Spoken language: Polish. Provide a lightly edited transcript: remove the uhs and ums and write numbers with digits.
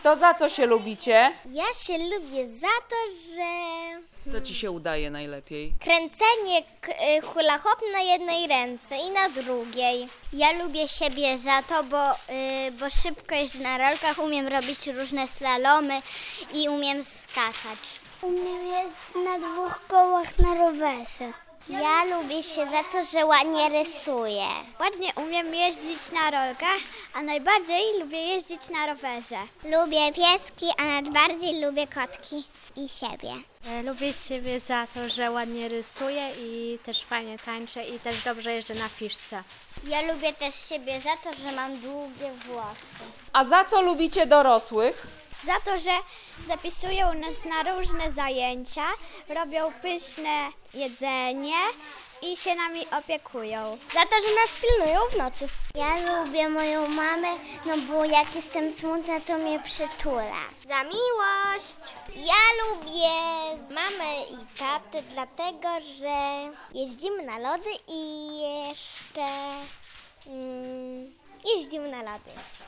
To za co się lubicie? Ja się lubię za to, że Co ci się udaje najlepiej? kręcenie hula hop na jednej ręce i na drugiej. Ja lubię siebie za to, bo szybko jeżdżę na rolkach, umiem robić różne slalomy i umiem skakać. Umiem jeździć na 2 kołach na rowerze. Ja lubię się za to, że ładnie rysuję. Ładnie umiem jeździć na rolkach, a najbardziej lubię jeździć na rowerze. Lubię pieski, a najbardziej lubię kotki i siebie. Lubię siebie za to, że ładnie rysuję i też fajnie tańczę i też dobrze jeżdżę na fiszce. Ja lubię też siebie za to, że mam długie włosy. A za co lubicie dorosłych? Za to, że zapisują nas na różne zajęcia, robią pyszne jedzenie i się nami opiekują. Za to, że nas pilnują w nocy. Ja lubię moją mamę, no bo jak jestem smutna, to mnie przytula. Za miłość! Ja lubię mamę i tatę, dlatego że jeździmy na lody i jeszcze jeździmy na lody.